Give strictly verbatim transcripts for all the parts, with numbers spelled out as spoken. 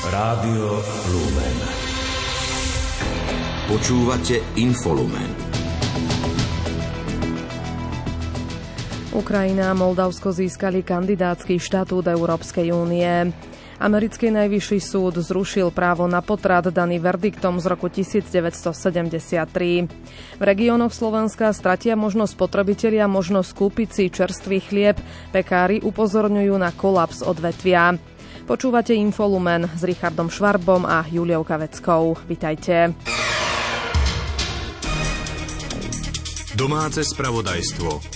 Rádio Lumen. Počúvate Infolumen. Ukrajina a Moldavsko získali kandidátsky štatút Európskej únie. Americký najvyšší súd zrušil právo na potrat daný verdiktom z roku devätnásťsedemdesiattri. V regiónoch Slovenska stratia možnosť spotrebitelia možnosť kúpiť si čerstvý chlieb. Pekári upozorňujú na kolaps odvetvia. Počúvate Infolumen s Richardom Švarbom a Juliou Kaveckou. Vitajte. Domáce spravodajstvo.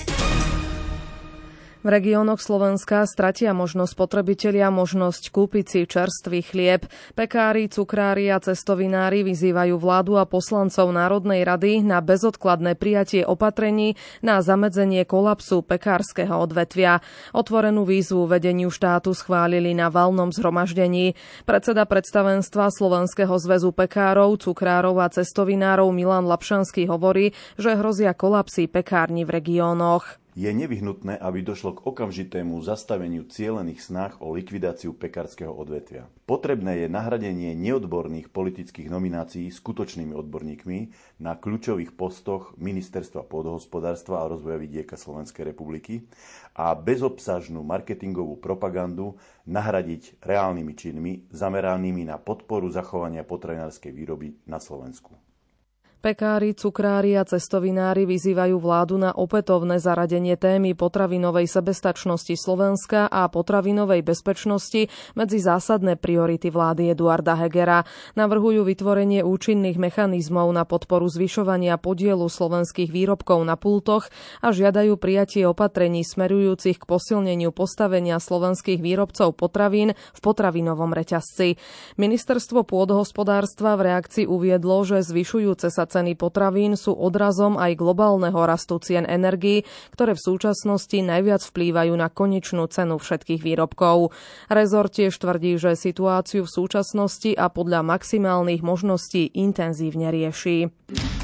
V regiónoch Slovenska stratia možnosť spotrebitelia možnosť kúpiť si čerstvý chlieb. Pekári, cukrári a cestovinári vyzývajú vládu a poslancov Národnej rady na bezodkladné prijatie opatrení na zamedzenie kolapsu pekárskeho odvetvia. Otvorenú výzvu vedeniu štátu schválili na valnom zhromaždení. Predseda predstavenstva Slovenského zväzu pekárov, cukrárov a cestovinárov Milan Lapšanský hovorí, že hrozia kolapsy pekární v regiónoch. Je nevyhnutné, aby došlo k okamžitému zastaveniu cielených snách o likvidáciu pekárskeho odvetvia. Potrebné je nahradenie neodborných politických nominácií skutočnými odborníkmi na kľúčových postoch Ministerstva pôdohospodárstva a rozvoja vidieka Slovenskej republiky a bezobsažnú marketingovú propagandu nahradiť reálnymi činmi zameranými na podporu zachovania potravinárskej výroby na Slovensku. Pekári, cukrári a cestovinári vyzývajú vládu na opätovné zaradenie témy potravinovej sebestačnosti Slovenska a potravinovej bezpečnosti medzi zásadné priority vlády Eduarda Hegera. Navrhujú vytvorenie účinných mechanizmov na podporu zvyšovania podielu slovenských výrobkov na pultoch a žiadajú prijatie opatrení smerujúcich k posilneniu postavenia slovenských výrobcov potravín v potravinovom reťazci. Ministerstvo pôdohospodárstva v reakcii uviedlo, že zvyšujúce sa ceny potravín sú odrazom aj globálneho rastu cien energií, ktoré v súčasnosti najviac vplývajú na konečnú cenu všetkých výrobkov. Rezort tiež tvrdí, že situáciu v súčasnosti a podľa maximálnych možností intenzívne rieši.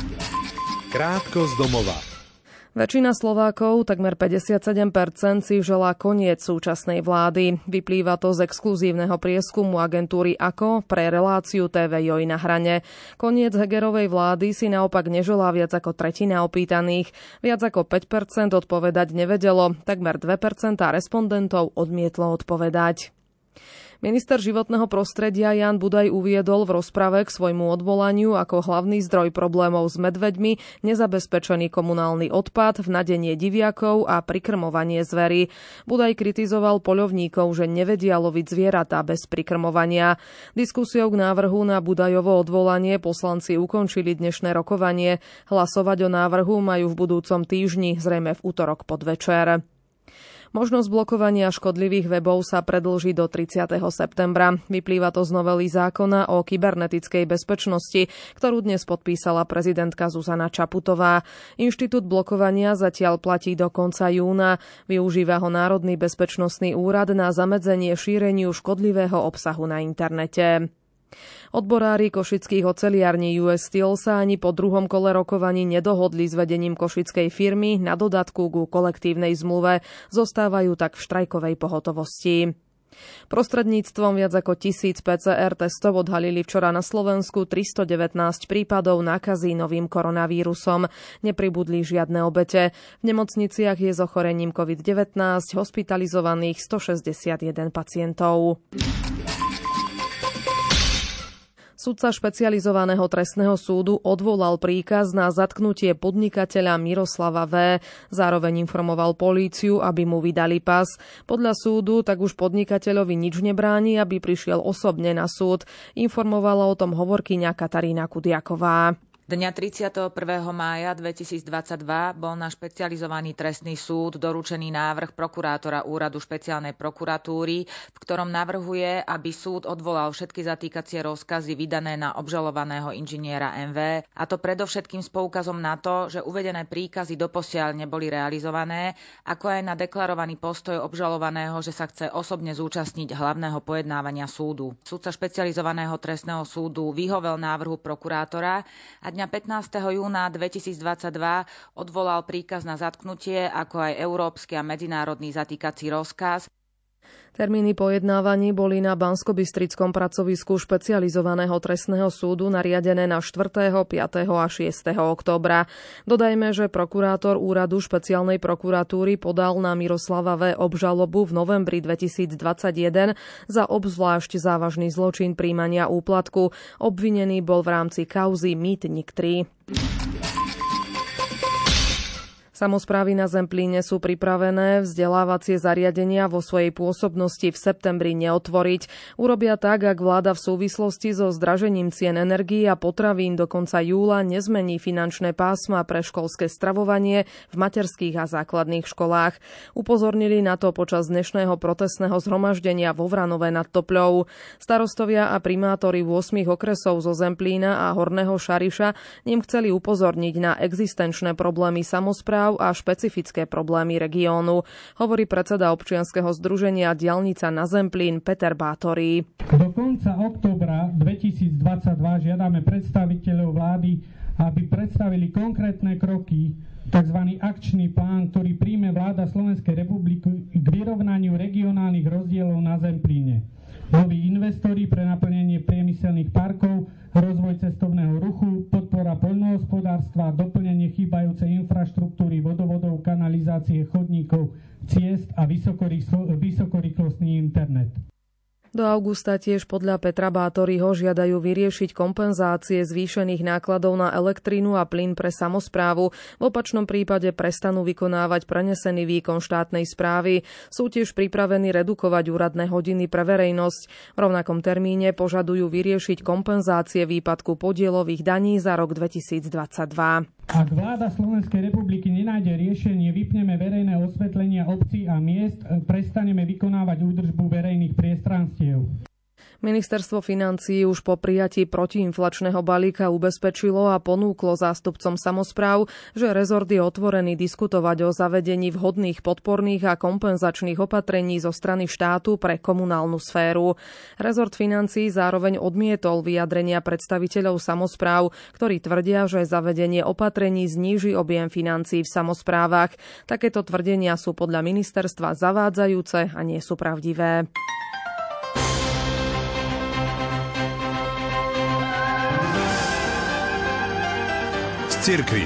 Krátko z domova. Väčšina Slovákov, takmer päťdesiatsedem percent, si želá koniec súčasnej vlády. Vyplýva to z exkluzívneho prieskumu agentúry á ká ó pre reláciu té vé Joj na hrane. Koniec Hegerovej vlády si naopak neželá viac ako tretina opýtaných. Viac ako päť percent odpovedať nevedelo, takmer dve percentá respondentov odmietlo odpovedať. Minister životného prostredia Ján Budaj uviedol v rozprave k svojmu odvolaniu ako hlavný zdroj problémov s medveďmi nezabezpečený komunálny odpad, vnadenie diviakov a prikrmovanie zvery. Budaj kritizoval poľovníkov, že nevedia loviť zvieratá bez prikrmovania. Diskusiou k návrhu na Budajovo odvolanie poslanci ukončili dnešné rokovanie. Hlasovať o návrhu majú v budúcom týždni, zrejme v utorok podvečer. Možnosť blokovania škodlivých webov sa predĺži do tridsiateho septembra. Vyplýva to z novely zákona o kybernetickej bezpečnosti, ktorú dnes podpísala prezidentka Zuzana Čaputová. Inštitút blokovania zatiaľ platí do konca júna. Využíva ho Národný bezpečnostný úrad na zamedzenie šíreniu škodlivého obsahu na internete. Odborári košických oceliarní ú es Steel sa ani po druhom kole rokovaní nedohodli s vedením košickej firmy na dodatku ku kolektívnej zmluve. Zostávajú tak v štrajkovej pohotovosti. Prostredníctvom viac ako tisíc pé cé er testov odhalili včera na Slovensku tristodevätnásť prípadov nákazy novým koronavírusom. Nepribudli žiadne obete. V nemocniciach je s ochorením covid devätnásť hospitalizovaných stošesťdesiatjeden pacientov. Sudca špecializovaného trestného súdu odvolal príkaz na zatknutie podnikateľa Miroslava vé. Zároveň informoval políciu, aby mu vydali pas. Podľa súdu tak už podnikateľovi nič nebráni, aby prišiel osobne na súd. Informovala o tom hovorkyňa Katarína Kudiaková. Dňa tridsiateho prvého mája dvetisícdvadsaťdva bol na špecializovaný trestný súd doručený návrh prokurátora úradu špeciálnej prokuratúry, v ktorom navrhuje, aby súd odvolal všetky zatýkacie rozkazy vydané na obžalovaného inžiniera em vé, a to predovšetkým s poukazom na to, že uvedené príkazy doposiaľ neboli realizované, ako aj na deklarovaný postoj obžalovaného, že sa chce osobne zúčastniť hlavného pojednávania súdu. Sudca špecializovaného trestného súdu vyhovel návrhu prokurátora a dňa pätnásteho júna dvetisícdvadsaťdva odvolal príkaz na zatknutie, ako aj európsky a medzinárodný zatýkací rozkaz. Termíny pojednávaní boli na Banskobystrickom pracovisku špecializovaného trestného súdu nariadené na štvrtého, piateho a šiesteho októbra. Dodajme, že prokurátor úradu špeciálnej prokuratúry podal na Miroslava V. obžalobu v novembri dvetisícdvadsaťjeden za obzvlášť závažný zločin prijímania úplatku. Obvinený bol v rámci kauzy Mýtnik tri. Samosprávy na Zemplíne sú pripravené vzdelávacie zariadenia vo svojej pôsobnosti v septembri neotvoriť. Urobia tak, ak vláda v súvislosti so zdražením cien energií a potravín do konca júla nezmení finančné pásma pre školské stravovanie v materských a základných školách. Upozornili na to počas dnešného protestného zhromaždenia vo Vranove nad Topľou. Starostovia a primátori ôsmich okresov zo Zemplína a Horného Šariša ním chceli upozorniť na existenčné problémy samospráv a špecifické problémy regiónu, hovorí predseda občianskeho združenia Diaľnica na Zemplín Peter Bátorý. Do konca októbra dvetisícdvadsaťdva žiadame predstaviteľov vlády, aby predstavili konkrétne kroky, tzv. Akčný plán, ktorý príjme vláda Slovenskej republiky k vyrovnaniu regionálnych rozdielov na Zemplíne. Noví investori pre naplnenie priemyselných parkov, rozvoj cestovného ruchu, podpora poľnohospodárstva, doplnenie chýbajúcej infraštruktúry vodovodov, kanalizácie, chodníkov, ciest a vysokorýchlostný internet. Do augusta tiež podľa Petra Bátoryho žiadajú vyriešiť kompenzácie zvýšených nákladov na elektrínu a plyn pre samosprávu. V opačnom prípade prestanú vykonávať prenesený výkon štátnej správy. Sú tiež pripravení redukovať úradné hodiny pre verejnosť. V rovnakom termíne požadujú vyriešiť kompenzácie výpadku podielových daní za rok dvetisícdvadsaťdva. Ak vláda Slovenskej republiky nenájde riešenie, vypneme verejné osvetlenia obcí a miest, prestaneme vykonávať údržbu verejných priestranstiev. Ministerstvo financií už po prijatí protiinflačného balíka ubezpečilo a ponúklo zástupcom samospráv, že rezort je otvorený diskutovať o zavedení vhodných podporných a kompenzačných opatrení zo strany štátu pre komunálnu sféru. Rezort financií zároveň odmietol vyjadrenia predstaviteľov samospráv, ktorí tvrdia, že zavedenie opatrení zníži objem financií v samosprávach. Takéto tvrdenia sú podľa ministerstva zavádzajúce a nie sú pravdivé. Cirkvi.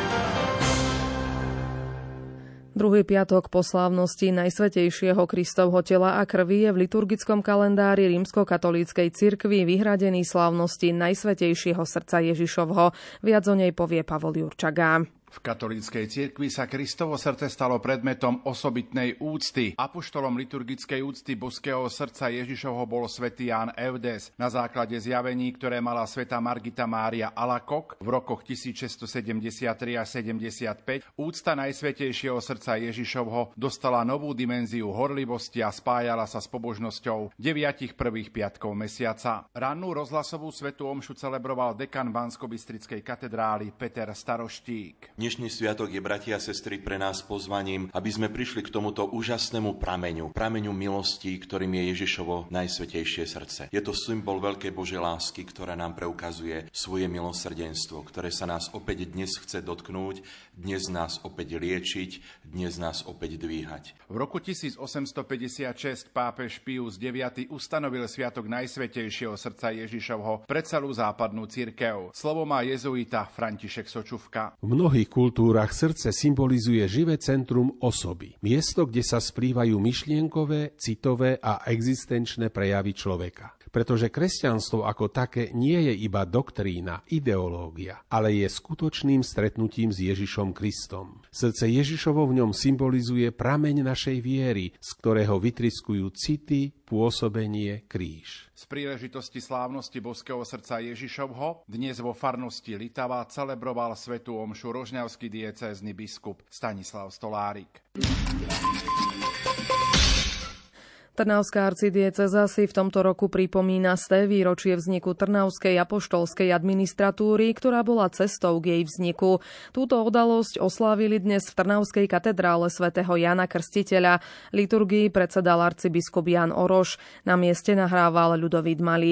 Druhý piatok po slávnosti Najsvätejšieho Kristovho tela a krvi je v liturgickom kalendári rímskokatolíckej cirkvi vyhradený slávnosti Najsvätejšieho srdca Ježišovho. Viac o nej povie Pavol Jurčaga. V katolíckej cirkvi sa Kristovo srdce stalo predmetom osobitnej úcty. Apoštolom liturgickej úcty boského srdca Ježišovho bol svätý Ján Evdes. Na základe zjavení, ktoré mala svätá Margita Mária Alakok v rokoch tisícšesťstosedemdesiattri až sedemdesiatpäť, úcta Najsvätejšieho srdca Ježišovho dostala novú dimenziu horlivosti a spájala sa s pobožnosťou deviatich prvých piatkov mesiaca. Rannú rozhlasovú svätú omšu celebroval dekan Banskobystrickej katedrály Peter Staroštík. Dnešný sviatok je, bratia a sestry, pre nás pozvaním, aby sme prišli k tomuto úžasnému prameňu, prameňu milosti, ktorým je Ježišovo Najsvätejšie srdce. Je to symbol veľkej Božej lásky, ktorá nám preukazuje svoje milosrdenstvo, ktoré sa nás opäť dnes chce dotknúť, dnes nás opäť liečiť, dnes nás opäť dvíhať. V roku tisícosemstopäťdesiatšesť pápež Pius deviaty ustanovil sviatok Najsvätejšieho srdca Ježišovho pre celú západnú cirkev. Slovo má jezuita František Sočuvka. V mnohých kultúrach srdce symbolizuje živé centrum osoby. Miesto, kde sa splývajú myšlienkové, citové a existenčné prejavy človeka. Pretože kresťanstvo ako také nie je iba doktrína, ideológia, ale je skutočným stretnutím s Ježišom Kristom. Srdce Ježišovo v ňom symbolizuje prameň našej viery, z ktorého vytriskujú city, pôsobenie, kríž. Z príležitosti slávnosti boského srdca Ježišovho dnes vo farnosti Litava celebroval svätú omšu rožňavský diecézny biskup Stanislav Stolárik. Trnavská arcidiecéza si v tomto roku pripomína sté výročie vzniku Trnavskej apoštolskej administratúry, ktorá bola cestou k jej vzniku. Túto udalosť oslávili dnes v Trnavskej katedrále svätého Jana Krstiteľa. Liturgii predsedal arcibiskup Jan Oroš. Na mieste nahrával Ľudovít Malík.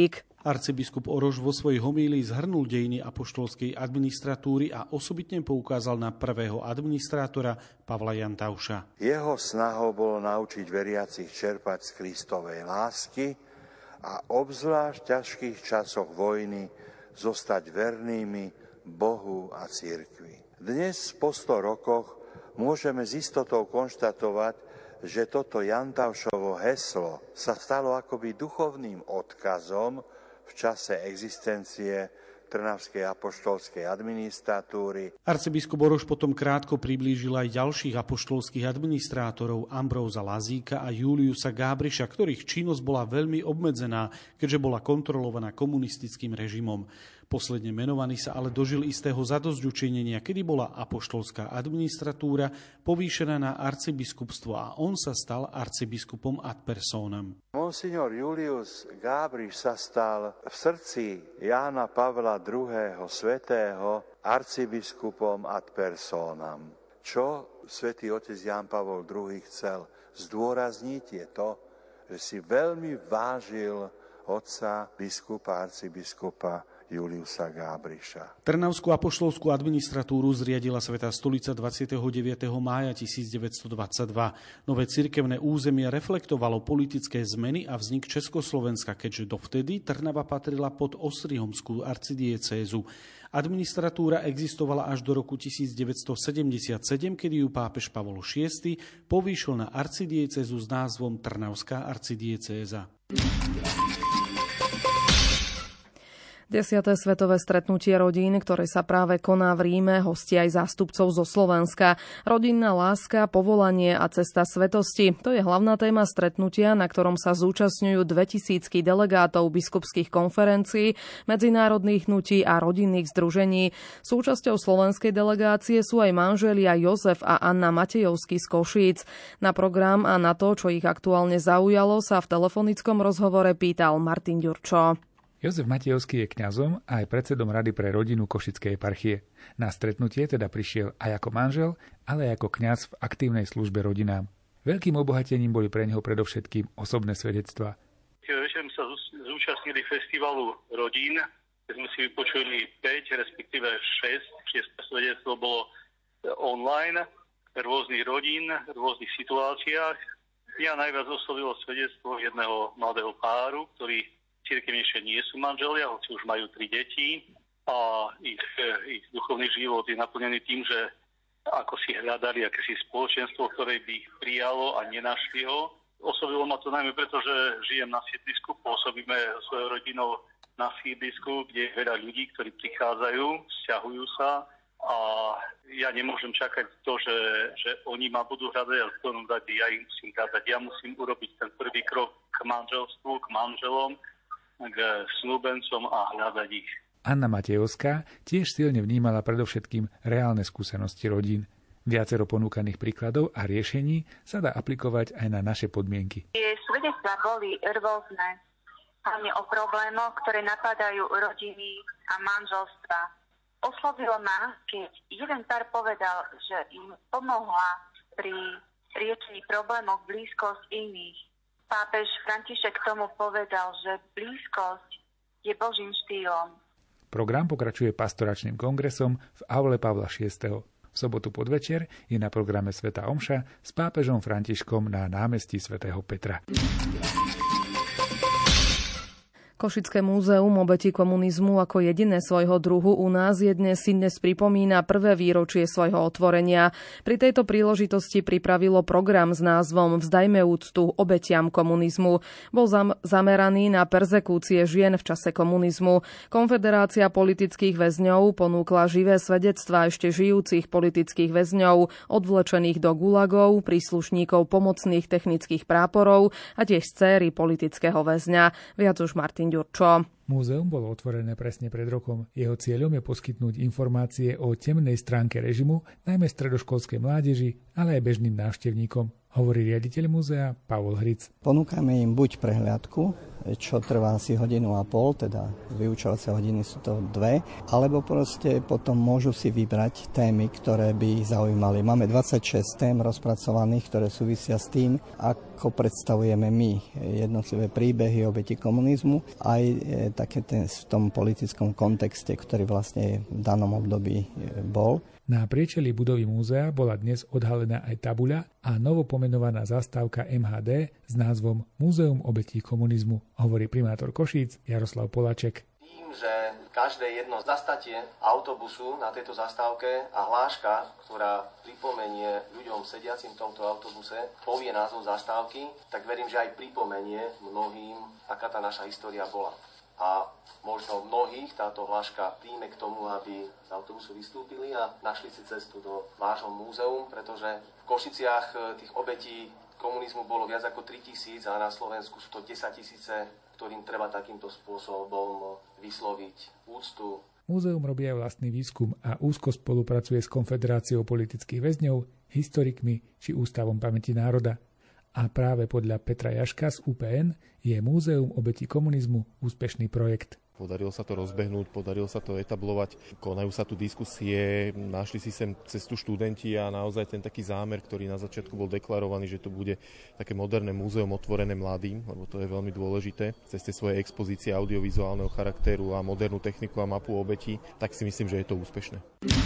Arcibiskup Oroš vo svojej homílii zhrnul dejiny apoštolskej administratúry a osobitne poukázal na prvého administrátora Pavla Jantauša. Jeho snahou bolo naučiť veriacich čerpať z Kristovej lásky a obzvlášť v ťažkých časoch vojny zostať vernými Bohu a cirkvi. Dnes po sto rokoch môžeme s istotou konštatovať, že toto Jantaušovo heslo sa stalo akoby duchovným odkazom v čase existencie Trnavskej apoštolskej administratúry. Arcibiskup Oroš potom krátko priblížil aj ďalších apoštolských administrátorov Ambróza Lazíka a Juliusa Gábriša, ktorých činnosť bola veľmi obmedzená, keďže bola kontrolovaná komunistickým režimom. Posledne menovaný sa ale dožil istého zadosťučinenia, kedy bola apoštolská administratúra povýšená na arcibiskupstvo a on sa stal arcibiskupom ad personam. Monsignor Julius Gábriš sa stal v srdci Jána Pavla druhého. Svätého arcibiskupom ad personam. Čo svätý otec Ján Pavol druhý. chcel zdôrazniť je to, že si veľmi vážil otca biskupa, arcibiskupa Juliusa Gábriša. Trnavskú apoštolskú administratúru zriadila Svätá stolica dvadsiateho deviateho mája tisícdeväťstodvadsaťdva. Nové cirkevné územie reflektovalo politické zmeny a vznik Československa, keďže dovtedy Trnava patrila pod Ostrihomskú arcidiecézu. Administratúra existovala až do roku tisícdeväťstosedemdesiatsedem, kedy ju pápež Pavol šiesty povýšil na arcidiecézu s názvom Trnavská arcidiecéza. Desiate svetové stretnutie rodín, ktoré sa práve koná v Ríme, hostia aj zástupcov zo Slovenska. Rodinná láska, povolanie a cesta svetosti. To je hlavná téma stretnutia, na ktorom sa zúčastňujú dvetisícky delegátov biskupských konferencií, medzinárodných hnutí a rodinných združení. Súčasťou slovenskej delegácie sú aj manželia Jozef a Anna Matejovský z Košíc. Na program a na to, čo ich aktuálne zaujalo, sa v telefonickom rozhovore pýtal Martin Ďurčo. Jozef Matejovský je kňazom a aj predsedom Rady pre rodinu Košickej eparchie. Na stretnutie teda prišiel aj ako manžel, ale aj ako kňaz v aktívnej službe rodinám. Veľkým obohatením boli pre neho predovšetkým osobné svedectvá. Večer sme sa zúčastnili festivalu rodín, kde sme si vypočuli päť, respektíve šesť. Šieste svedectvo bolo online, rôznych rodín, v rôznych situáciách. Mňa najviac oslovilo svedectvo jedného mladého páru, ktorý cirkevnejšie nie sú manželia, hoci už majú tri deti a ich, ich duchovný život je naplnený tým, že ako si hľadali akési spoločenstvo, ktoré by ich prijalo a nenašli ho. Oslovilo ma to najmä preto, že žijem na sídlisku, pôsobíme svojou rodinou na sídlisku, kde je veľa ľudí, ktorí prichádzajú, sťahujú sa a ja nemôžem čakať to, že, že oni ma budú hľadať, ale v tom rade ja im musím hľadať. Ja musím urobiť ten prvý krok k manželstvu, k manželom, k snúbencom a hľadať ich. Anna Matejovská tiež silne vnímala predovšetkým reálne skúsenosti rodín. Viacero ponúkaných príkladov a riešení sa dá aplikovať aj na naše podmienky. Tie svedectvá boli rôzne, hlavne o problémoch, ktoré napadajú rodiny a manželstva. Oslovilo ma, keď jeden pár povedal, že im pomohla pri riešení problémov blízkosť iných. Pápež František tomu povedal, že blízkosť je Božím štýlom. Program pokračuje pastoračným kongresom v aule Pavla šiesteho. V sobotu podvečer je na programe svätá omša s pápežom Františkom na námestí svätého Petra. Košické múzeum obetí komunizmu ako jediné svojho druhu u nás je dnes si dnes pripomína prvé výročie svojho otvorenia. Pri tejto príležitosti pripravilo program s názvom Vzdajme úctu obetiam komunizmu. Bol zam- zameraný na perzekúcie žien v čase komunizmu. Konfederácia politických väzňov ponúkla živé svedectvá ešte žijúcich politických väzňov, odvlečených do gulagov, príslušníkov pomocných technických práporov a tiež céry politického väzňa. Viac už Martin Ďurčo. Múzeum bolo otvorené presne pred rokom. Jeho cieľom je poskytnúť informácie o temnej stránke režimu, najmä stredoškolskej mládeži, ale aj bežným návštevníkom, hovorí riaditeľ múzea Pavol Hric. Ponúkame im buď prehliadku, čo trvá asi hodinu a pol, teda vyučovacie hodiny sú to dve, alebo proste potom môžu si vybrať témy, ktoré by ich zaujímali. Máme dvadsaťšesť tém rozpracovaných, ktoré súvisia s tým, ako predstavujeme my jednotlivé príbehy obeti komunizmu, aj také ten, v tom politickom kontexte, ktorý vlastne v danom období bol. Na priečelí budovy múzea bola dnes odhalená aj tabuľa a novopomenovaná zastávka em há dé s názvom Múzeum obetí komunizmu, hovorí primátor Košíc Jaroslav Poláček. Tým, že každé jedno zastatie autobusu na tejto zastávke a hláška, ktorá pripomenie ľuďom sediacim v tomto autobuse, povie názov zastávky, tak verím, že aj pripomenie mnohým, aká tá naša história bola. A možno mnohých táto hláška príjme k tomu, aby z autobusu vystúpili a našli si cestu do vášho múzeum, pretože v Košiciach tých obetí komunizmu bolo viac ako tritisíc a na Slovensku sú to desaťtisíce, ktorým treba takýmto spôsobom vysloviť úctu. Múzeum robí aj vlastný výskum a úzko spolupracuje s Konfederáciou politických väzňov, historikmi či Ústavom pamäti národa. A práve podľa Petra Jaška z ú pé en je Múzeum obetí komunizmu úspešný projekt. Podarilo sa to rozbehnúť, podarilo sa to etablovať, konajú sa tu diskusie, našli si sem cestu študenti a naozaj ten taký zámer, ktorý na začiatku bol deklarovaný, že to bude také moderné múzeum otvorené mladým, lebo to je veľmi dôležité, cez tie svoje expozície audiovizuálneho charakteru a modernú techniku a mapu obetí, tak si myslím, že je to úspešné.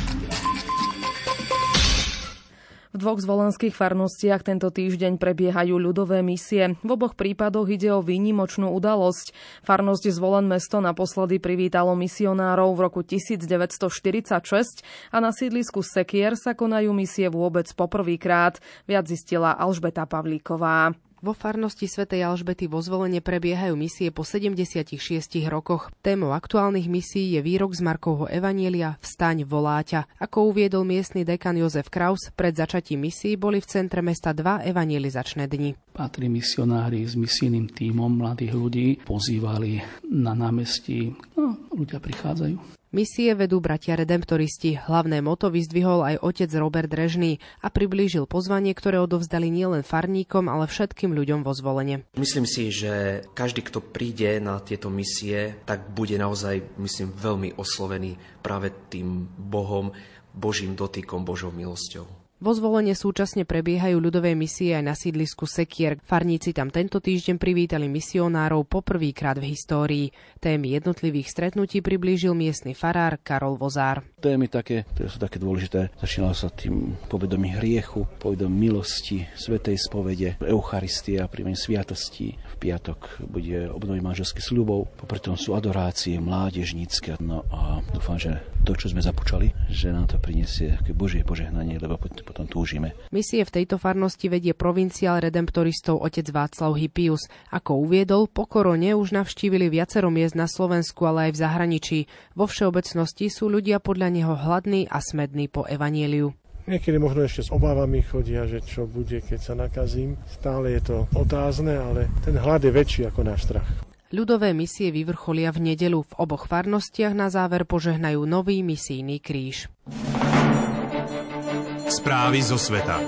V dvoch zvolenských farnostiach tento týždeň prebiehajú ľudové misie. V oboch prípadoch ide o výnimočnú udalosť. Farnosť Zvolen mesto naposledy privítalo misionárov v roku devätnásťstoštyridsaťšesť a na sídlisku Sekier sa konajú misie vôbec poprvýkrát. Viac zistila Alžbeta Pavlíková. Vo farnosti svätej Alžbety vo Zvolene prebiehajú misie po sedemdesiatich šiestich rokoch. Témou aktuálnych misií je výrok z Markovho evanielia Vstaň, voláťa. Ako uviedol miestny dekan Jozef Kraus, pred začatím misií boli v centre mesta dva evangelizačné dni. Patrí misionári s misijným tímom mladých ľudí, pozývali na námestí, no, ľudia prichádzajú. Misie vedú bratia redemptoristi. Hlavné moto vyzdvihol aj otec Robert Režný a priblížil pozvanie, ktoré odovzdali nielen farníkom, ale všetkým ľuďom vo Zvolene. Myslím si, že každý, kto príde na tieto misie, tak bude naozaj, myslím, veľmi oslovený práve tým Bohom, Božím dotykom, Božou milosťou. Vo Zvolene súčasne prebiehajú ľudové misie aj na sídlisku Sekier. Farníci tam tento týždeň privítali misionárov poprvýkrát v histórii. Témy jednotlivých stretnutí priblížil miestny farár Karol Vozár. Témy také, ktoré sú také dôležité. Začínalo sa tým povedomí hriechu, povedomí milosti, svätej spovede, Eucharistia, príjmanie sviatostí. V piatok bude obnovy manželských sľubov, popri tom sú adorácie mládežnícke. No a dúfam, že to, čo sme započali, že nám to prinesie také Božie požehnanie, lebo potom túžime. Misie v tejto farnosti vedie provinciál redemptoristov otec Václav Hypius. Ako uviedol, po korone už navštívili viacero miest na Slovensku, ale aj v zahraničí. Vo všeobecnosti sú ľudia podľa neho hladní a smední po evanjeliu. Niekedy možno ešte s obávami chodia, že čo bude, keď sa nakazím. Stále je to otázne, ale ten hlad je väčší ako náš strach. Ľudové misie vyvrcholia v nedeľu. V oboch farnostiach na záver požehnajú nový misijný kríž. Správy zo sveta.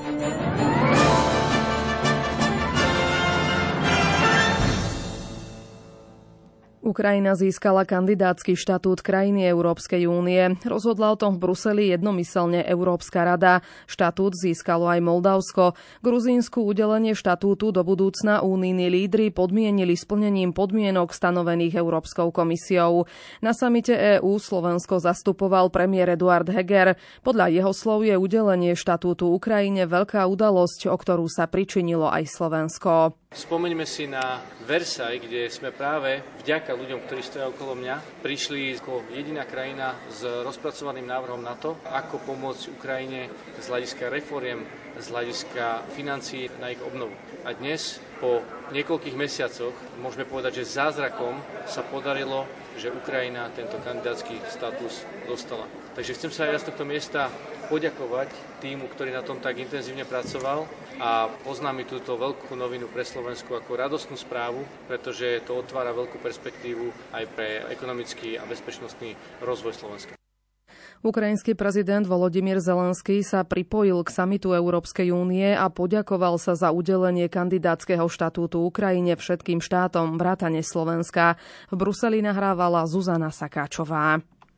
Ukrajina získala kandidátsky štatút krajiny Európskej únie. Rozhodla o tom v Bruseli jednomyselne Európska rada. Štatút získalo aj Moldavsko. Gruzínsku udelenie štatútu do budúcna únijní lídri podmienili splnením podmienok stanovených Európskou komisiou. Na samite EÚ Slovensko zastupoval premiér Eduard Heger. Podľa jeho slov je udelenie štatútu Ukrajine veľká udalosť, o ktorú sa pričinilo aj Slovensko. Spomeňme si na Versailles, kde sme práve vďaka ľuďom, ktorí stoja okolo mňa, prišli ako jediná krajina s rozpracovaným návrhom na to, ako pomôcť Ukrajine z hľadiska reforiem, z hľadiska financií na ich obnovu. A dnes, po niekoľkých mesiacoch, môžeme povedať, že zázrakom sa podarilo, že Ukrajina tento kandidátsky status dostala. Takže chcem sa aj z tohto miesta poďakovať týmu, ktorý na tom tak intenzívne pracoval a oznámiť túto veľkú novinu pre Slovensku ako radostnú správu, pretože to otvára veľkú perspektívu aj pre ekonomický a bezpečnostný rozvoj Slovenska. Ukrajinský prezident Volodymyr Zelenský sa pripojil k samitu Európskej únie a poďakoval sa za udelenie kandidátskeho štatútu Ukrajine všetkým štátom vrátane Slovenska. V Bruseli nahrávala Zuzana Sakáčová.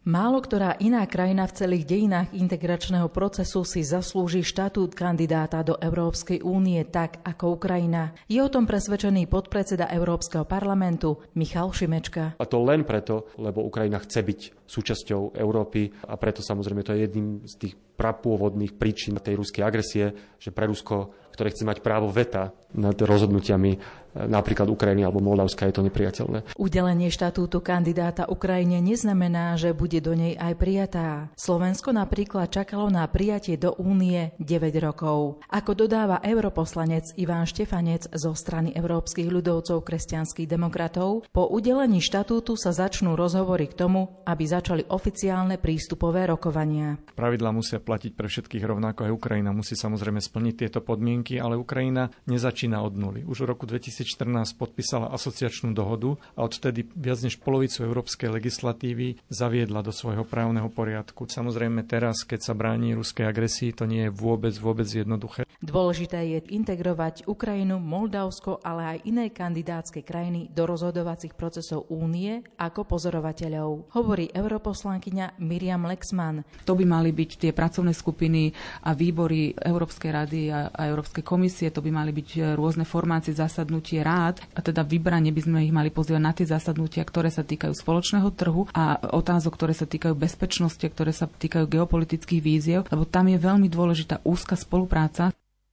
Málo ktorá iná krajina v celých dejinách integračného procesu si zaslúži štatút kandidáta do Európskej únie tak ako Ukrajina. Je o tom presvedčený podpredseda Európskeho parlamentu Michal Šimečka. A to len preto, lebo Ukrajina chce byť súčasťou Európy a preto samozrejme to je jedným z tých prapôvodných príčin tej ruskej agresie, že pre Rusko, ktoré chce mať právo veta nad rozhodnutiami napríklad Ukrajiny alebo Moldavska, je to nepriateľné. Udelenie štatútu kandidáta Ukrajine neznamená, že bude do nej aj prijatá. Slovensko napríklad čakalo na prijatie do únie deväť rokov. Ako dodáva europoslanec Ivan Štefanec zo strany Európskych ľudovcov kresťanských demokratov, po udelení štatútu sa začnú rozhovory k tomu, aby začali oficiálne prístupové rokovania. Pravidlá musia platiť pre všetkých rovnako, aj Ukrajina musí samozrejme splniť tieto podmienky, ale Ukrajina nezačína od nuly. Už v roku dvetisícštrnásť podpísala asociačnú dohodu a odtedy viac než polovicu európskej legislatívy zaviedla do svojho právneho poriadku. Samozrejme teraz, keď sa bráni ruskej agresii, to nie je vôbec, vôbec jednoduché. Dôležité je integrovať Ukrajinu, Moldavsko, ale aj iné kandidátske krajiny do rozhodovacích procesov únie ako pozorovateľov, hovorí europoslankyňa Miriam Lexman. To by mali byť tie pracovné skupiny a výbory Európskej rady a, a Európskej komisie, to by mali byť rôzne formácie zasadnutie rád a teda vybranie by sme ich mali pozývať na tie zasadnutia, ktoré sa týkajú spoločného trhu a otázok, ktoré sa týkajú bezpečnosti, ktoré sa týkajú geopolitických víziev, lebo tam je veľmi dôležitá úzka spolupráca.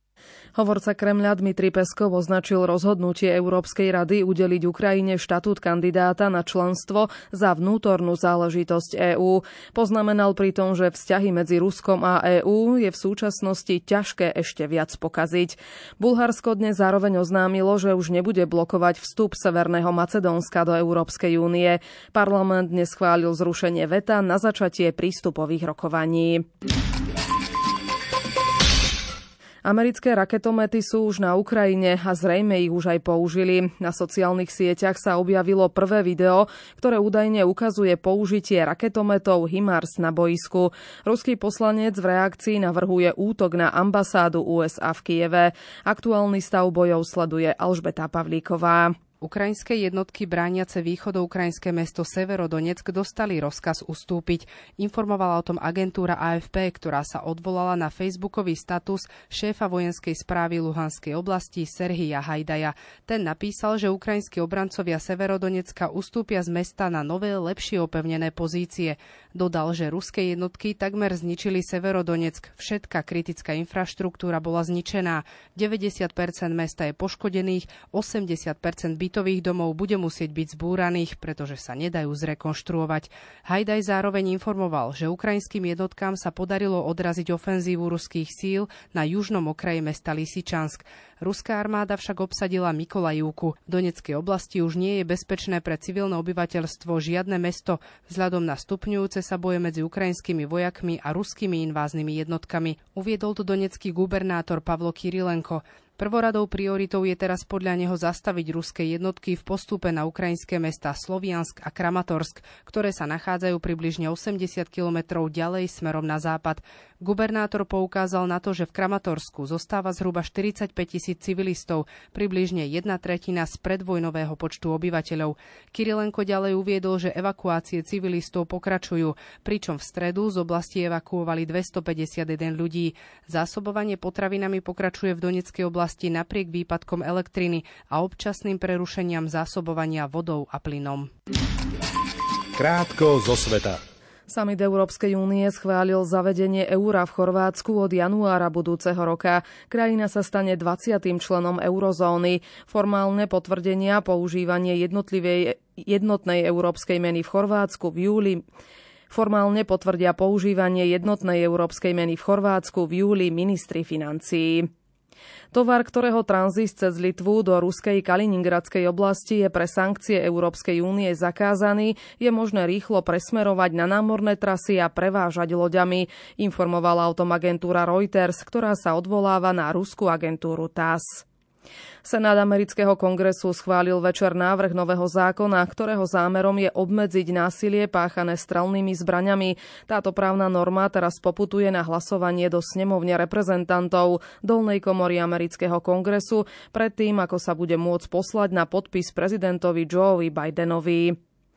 Hovorca Kremľa Dmitrij Peskov označil rozhodnutie Európskej rady udeliť Ukrajine štatút kandidáta na členstvo za vnútornú záležitosť EÚ. Poznamenal pritom, že vzťahy medzi Ruskom a EÚ je v súčasnosti ťažké ešte viac pokaziť. Bulharsko dnes zároveň oznámilo, že už nebude blokovať vstup Severného Macedónska do Európskej únie. Parlament dnes schválil zrušenie veta na začatie prístupových rokovaní. Americké raketomety sú už na Ukrajine a zrejme ich už aj použili. Na sociálnych sieťach sa objavilo prvé video, ktoré údajne ukazuje použitie raketometov HIMARS na boisku. Ruský poslanec v reakcii navrhuje útok na ambasádu ú es á v Kyjeve. Aktuálny stav bojov sleduje Alžbeta Pavlíková. Ukrajinské jednotky brániace východoukrajinské mesto Severodonetsk dostali rozkaz ustúpiť. Informovala o tom agentúra á ef pé, ktorá sa odvolala na facebookový status šéfa vojenskej správy Luhanskej oblasti Serhija Hajdaja. Ten napísal, že ukrajinskí obrancovia Severodonecka ustúpia z mesta na nové, lepšie opevnené pozície. Dodal, že ruské jednotky takmer zničili Severodonetsk. Všetká kritická infraštruktúra bola zničená. deväťdesiat percent mesta je poškodených, osemdesiat percent bytových domov bude musieť byť zbúraných, pretože sa nedajú zrekonštruovať. Hajdaj zároveň informoval, že ukrajinským jednotkám sa podarilo odraziť ofenzívu ruských síl na južnom okraji mesta Lysyčansk. Ruská armáda však obsadila Mikolajivku. V Donetskej oblasti už nie je bezpečné pre civilné obyvateľstvo žiadne mesto vzhľadom na stupňujúce sa boje medzi ukrajinskými vojakmi a ruskými inváznymi jednotkami. Uviedol to donetský gubernátor Pavlo Kyrilenko. Prvoradou prioritou je teraz podľa neho zastaviť ruské jednotky v postupe na ukrajinské mestá Sloviansk a Kramatorsk, ktoré sa nachádzajú približne osemdesiat kilometrov ďalej smerom na západ. Gubernátor poukázal na to, že v Kramatorsku zostáva zhruba štyridsaťpäť tisíc civilistov, približne jedna tretina z predvojnového počtu obyvateľov. Kyrilenko ďalej uviedol, že evakuácie civilistov pokračujú, pričom v stredu z oblasti evakuovali dvestopäťdesiatjeden ľudí. Zásobovanie potravinami pokračuje v Donetskej oblasti napriek výpadkom elektriny a občasným prerušeniam zásobovania vodou a plynom. Krátko zo sveta. Samit Európskej únie schválil zavedenie eura v Chorvátsku od januára budúceho roka. Krajina sa stane dvadsiatym členom eurozóny. Formálne potvrdenia používanie jednotlivej jednotnej európskej meny v Chorvátsku v júli Formálne potvrdia používanie jednotnej európskej meny v Chorvátsku v júli ministri financií. Tovar, ktorého tranzit cez Litvu do ruskej Kaliningradskej oblasti je pre sankcie Európskej únie zakázaný, je možné rýchlo presmerovať na námorné trasy a prevážať loďami, informovala o tom agentúra Reuters, ktorá sa odvoláva na ruskú agentúru té á es. Senát amerického kongresu schválil večer návrh nového zákona, ktorého zámerom je obmedziť násilie páchané strelnými zbraňami. Táto právna norma teraz poputuje na hlasovanie do snemovne reprezentantov, dolnej komory amerického kongresu, predtým, ako sa bude môcť poslať na podpis prezidentovi Joeovi Bidenovi.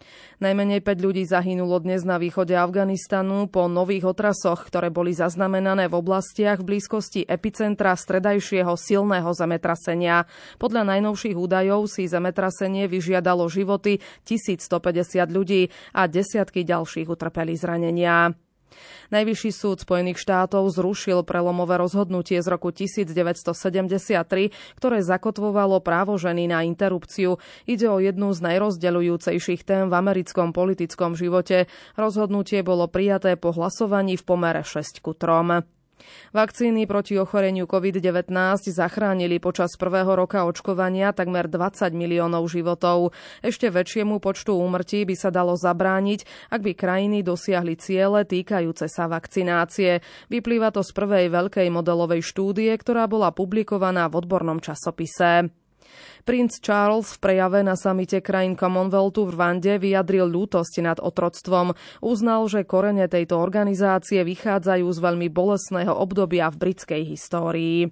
Najmenej päť ľudí zahynulo dnes na východe Afganistanu po nových otrasoch, ktoré boli zaznamenané v oblastiach v blízkosti epicentra stredajšieho silného zemetrasenia. Podľa najnovších údajov si zemetrasenie vyžiadalo životy tisícstopäťdesiat ľudí a desiatky ďalších utrpeli zranenia. Najvyšší súd Spojených štátov zrušil prelomové rozhodnutie z roku devätnásťsedemdesiattri, ktoré zakotvovalo právo ženy na interrupciu. Ide o jednu z najrozdeľujúcejších tém v americkom politickom živote. Rozhodnutie bolo prijaté po hlasovaní v pomere šesť ku trom. Vakcíny proti ochoreniu covid devätnásť zachránili počas prvého roka očkovania takmer dvadsať miliónov životov. Ešte väčšiemu počtu úmrtí by sa dalo zabrániť, ak by krajiny dosiahli ciele týkajúce sa vakcinácie. Vyplýva to z prvej veľkej modelovej štúdie, ktorá bola publikovaná v odbornom časopise. Princ Charles v prejave na samite krajín Commonwealthu v Rwande vyjadril ľútosť nad otroctvom. Uznal, že korene tejto organizácie vychádzajú z veľmi bolestného obdobia v britskej histórii.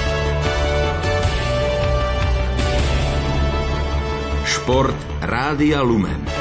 Šport Rádia Lumen.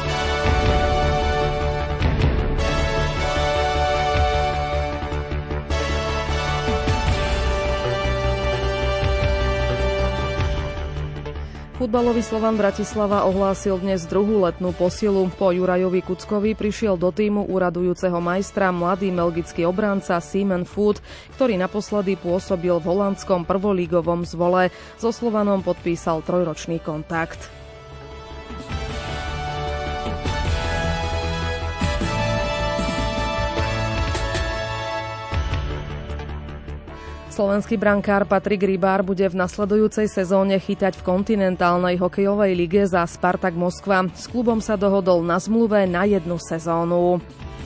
Futbalový Slovan Bratislava ohlásil dnes druhú letnú posilu. Po Jurajovi Kuckovi prišiel do týmu úradujúceho majstra mladý belgický obranca Simon Food, ktorý naposledy pôsobil v holandskom prvolígovom Zvole. So Slovanom podpísal trojročný kontrakt. Slovenský brankár Patrik Rybár bude v nasledujúcej sezóne chytať v kontinentálnej hokejovej lige za Spartak Moskva. S klubom sa dohodol na zmluve na jednu sezónu.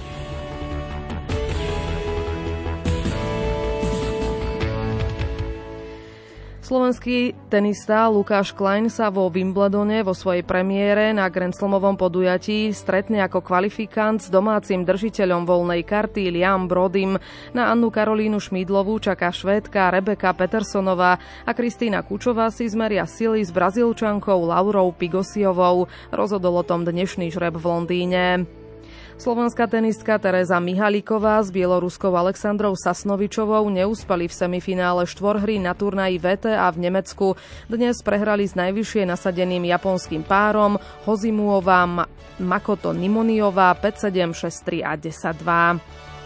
Slovenský tenista Lukáš Klein sa vo Wimbledone vo svojej premiére na Grand Slamovom podujatí stretne ako kvalifikant s domácim držiteľom voľnej karty Liam Brodym. Na Annu Karolínu Šmídlovú čaká Švédka Rebeka Petersonová a Kristína Kučová si zmeria sily s Brazílčankou Laurou Pigosiovou. Rozhodol o tom dnešný žreb v Londýne. Slovenská tenistka Tereza Mihalíková s bieloruskou Alexandrou Sasnovičovou neúspeli v semifinále štvorhry na turnaji vé té á v Nemecku. Dnes prehrali s najvyššie nasadeným japonským párom Hozimuová Makoto Nimoniová päť sedem, šesť tri a desať dva.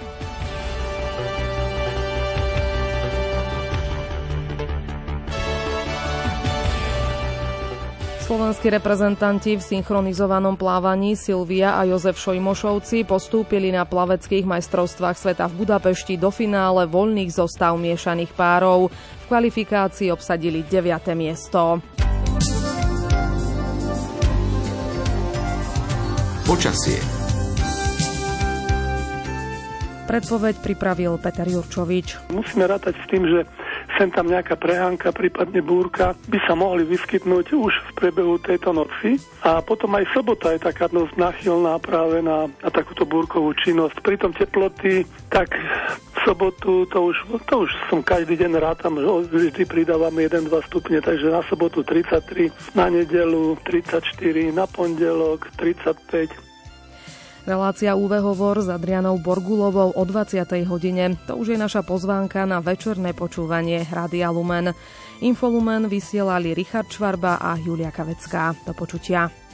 Slovenskí reprezentanti v synchronizovanom plávaní Silvia a Jozef Šojmošovci postúpili na plaveckých majstrovstvách sveta v Budapešti do finále voľných zostav miešaných párov. V kvalifikácii obsadili deviate miesto. Počasie. Predpoveď pripravil Peter Jurčovič. Musíme rátať s tým, že sem tam nejaká prehánka, prípadne búrka by sa mohli vyskytnúť už v priebehu tejto noci. A potom aj sobota je taká dosť náchylná práve na, na takúto búrkovú činnosť. Pritom teploty, tak v sobotu, to už, to už som každý deň rátam, že vždy pridávame jeden dva stupne, takže na sobotu tridsaťtri, na nedeľu tridsaťštyri, na pondelok tridsaťpäť. Relácia ú vé Hovor s Adrianou Borgulovou o dvadsiatej hodine. To už je naša pozvánka na večerné počúvanie Rádia Lumen. Infolumen vysielali Richard Čvarba a Julia Kavecká. Do počutia.